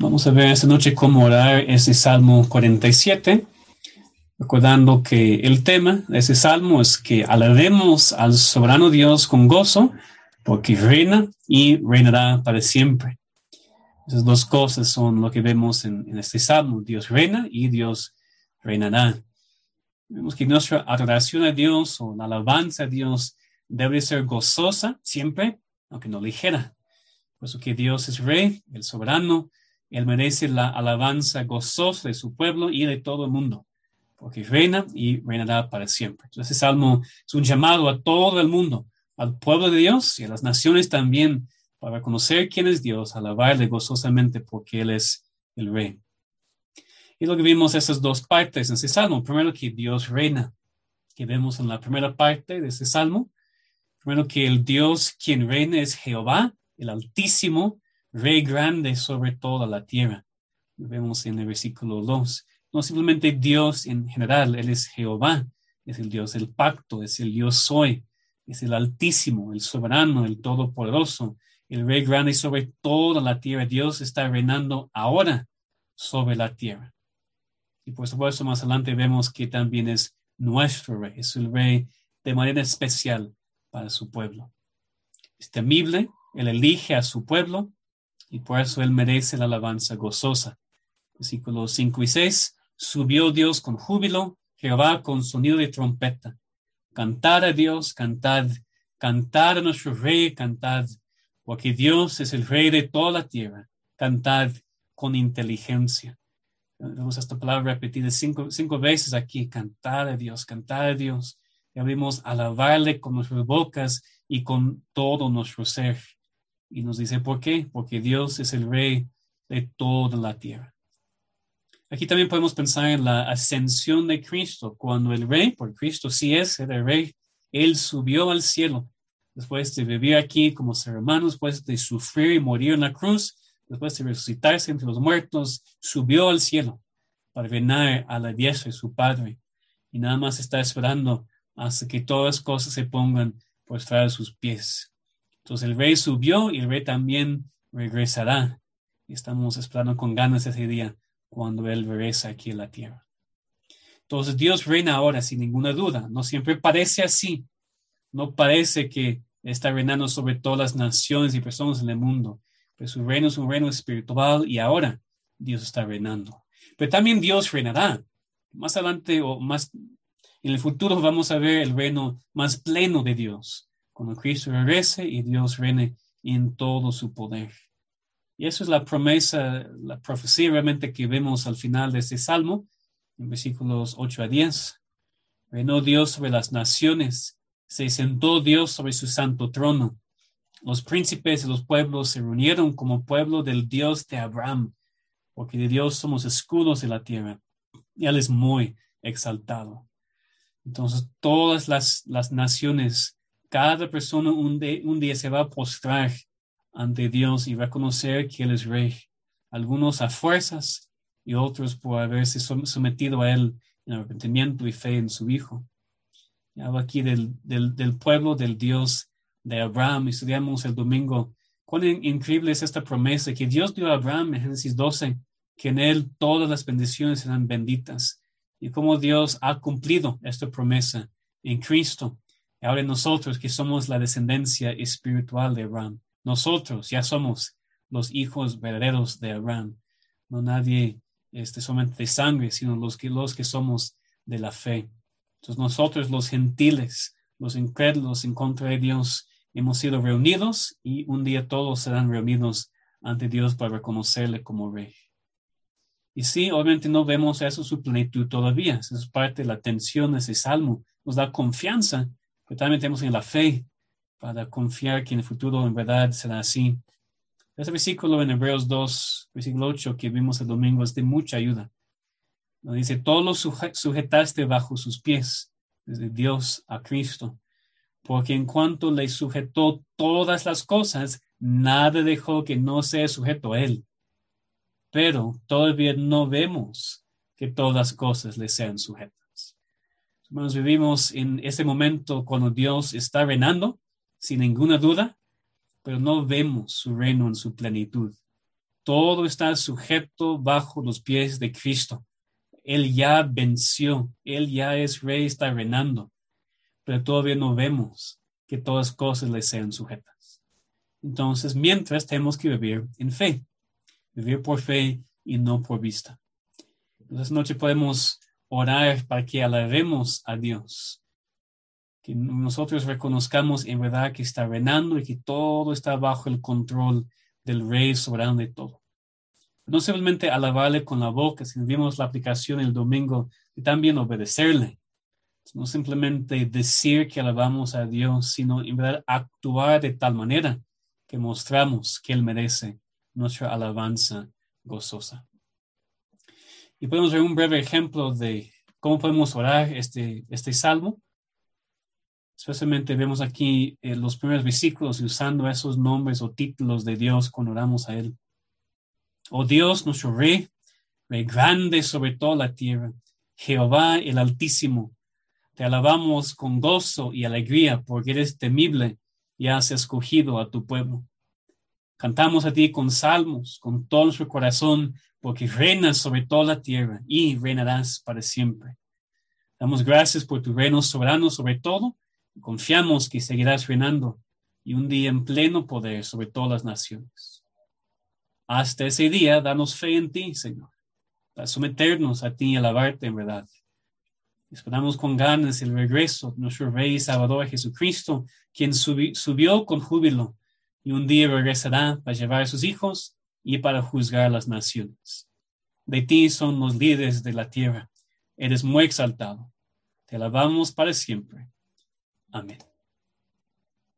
Vamos a ver esta noche cómo orar ese Salmo 47, recordando que el tema de ese Salmo es que alabemos al soberano Dios con gozo, porque reina y reinará para siempre. Esas dos cosas son lo que vemos en este Salmo. Dios reina y Dios reinará. Vemos que nuestra adoración a Dios o la alabanza a Dios debe ser gozosa siempre, aunque no ligera. Por eso que Dios es rey, el soberano. Él merece la alabanza gozosa de su pueblo y de todo el mundo, porque reina y reinará para siempre. Entonces, este salmo es un llamado a todo el mundo, al pueblo de Dios y a las naciones también, para reconocer quién es Dios, alabarle gozosamente porque Él es el rey. Y lo que vimos esas dos partes en este salmo. Primero, que Dios reina, que vemos en la primera parte de este salmo. Primero, que el Dios quien reina es Jehová, el Altísimo, Rey grande sobre toda la tierra. Lo vemos en el versículo 2. No simplemente Dios en general, Él es Jehová, es el Dios del pacto, es el yo soy, es el Altísimo, el soberano, el todopoderoso, el Rey grande sobre toda la tierra. Dios está reinando ahora sobre la tierra. Y por supuesto, más adelante vemos que también es nuestro Rey, es el Rey de manera especial para su pueblo. Es temible, Él elige a su pueblo, y por eso Él merece la alabanza gozosa. Versículos 5 y 6. Subió Dios con júbilo, Jehová con sonido de trompeta. Cantad a Dios, cantad, cantad a nuestro Rey, cantad, porque Dios es el Rey de toda la tierra. Cantad con inteligencia. Vemos esta palabra repetida cinco veces aquí. Cantad a Dios, cantad a Dios. Ya vimos alabarle con nuestras bocas y con todo nuestro ser. Y nos dice, ¿por qué? Porque Dios es el Rey de toda la tierra. Aquí también podemos pensar en la ascensión de Cristo, cuando el Rey, por Cristo sí es el Rey, Él subió al cielo, después de vivir aquí como ser humano, después de sufrir y morir en la cruz, después de resucitarse entre los muertos, subió al cielo para reinar a la diestra de su Padre. Y nada más está esperando hasta que todas las cosas se pongan por detrás de sus pies. Entonces el Rey subió y el Rey también regresará. Y estamos esperando con ganas ese día cuando Él regresa aquí a la tierra. Entonces Dios reina ahora sin ninguna duda. No siempre parece así. No parece que está reinando sobre todas las naciones y personas en el mundo. Pero su reino es un reino espiritual y ahora Dios está reinando. Pero también Dios reinará. Más adelante o más en el futuro vamos a ver el reino más pleno de Dios, cuando Cristo regrese y Dios reine en todo su poder. Y eso es la promesa, la profecía realmente que vemos al final de este salmo, en versículos 8 a 10. Reinó Dios sobre las naciones, se sentó Dios sobre su santo trono. Los príncipes de los pueblos se reunieron como pueblo del Dios de Abraham, porque de Dios somos escudos de la tierra, y Él es muy exaltado. Entonces todas las naciones, cada persona un día se va a postrar ante Dios y reconocer que Él es Rey. Algunos a fuerzas y otros por haberse sometido a Él en arrepentimiento y fe en su Hijo. Y hablo aquí del pueblo del Dios de Abraham. Estudiamos el domingo cuán increíble es esta promesa que Dios dio a Abraham en Génesis 12, que en Él todas las bendiciones serán benditas. Y cómo Dios ha cumplido esta promesa en Cristo. Y ahora nosotros que somos la descendencia espiritual de Abraham, nosotros ya somos los hijos verdaderos de Abraham. No nadie solamente de sangre, sino los que somos de la fe. Entonces nosotros los gentiles, los incrédulos en contra de Dios, hemos sido reunidos y un día todos serán reunidos ante Dios para reconocerle como Rey. Y sí, obviamente no vemos eso su plenitud todavía. Eso es parte de la tensión de ese salmo. Nos da confianza, pero también tenemos en la fe para confiar que en el futuro en verdad será así. Ese versículo en Hebreos 2, versículo 8 que vimos el domingo es de mucha ayuda. Nos dice, todo lo sujetaste bajo sus pies, desde Dios a Cristo, porque en cuanto le sujetó todas las cosas, nada dejó que no sea sujeto a Él. Pero todavía no vemos que todas las cosas le sean sujetas. Hermanos, vivimos en ese momento cuando Dios está reinando, sin ninguna duda, pero no vemos su reino en su plenitud. Todo está sujeto bajo los pies de Cristo. Él ya venció, Él ya es rey, está reinando, pero todavía no vemos que todas cosas le sean sujetas. Entonces, mientras tenemos que vivir en fe, vivir por fe y no por vista. Entonces, esta noche podemos orar para que alabemos a Dios, que nosotros reconozcamos en verdad que está reinando y que todo está bajo el control del Rey soberano de todo. No simplemente alabarle con la boca, sino vimos la aplicación el domingo, y también obedecerle. No simplemente decir que alabamos a Dios, sino en verdad actuar de tal manera que mostramos que Él merece nuestra alabanza gozosa. Y podemos ver un breve ejemplo de cómo podemos orar este salmo. Especialmente vemos aquí los primeros versículos usando esos nombres o títulos de Dios cuando oramos a Él. Oh Dios, nuestro Rey, Rey grande sobre toda la tierra, Jehová el Altísimo, te alabamos con gozo y alegría porque eres temible y has escogido a tu pueblo. Cantamos a ti con salmos, con todo nuestro corazón, porque reinas sobre toda la tierra y reinarás para siempre. Damos gracias por tu reino soberano sobre todo. Confiamos que seguirás reinando y un día en pleno poder sobre todas las naciones. Hasta ese día, danos fe en ti, Señor, para someternos a ti y alabarte en verdad. Esperamos con ganas el regreso de nuestro Rey y Salvador Jesucristo, quien subió con júbilo y un día regresará para llevar a sus hijos y para juzgar a las naciones. De ti son los líderes de la tierra. Eres muy exaltado. Te alabamos para siempre. Amén.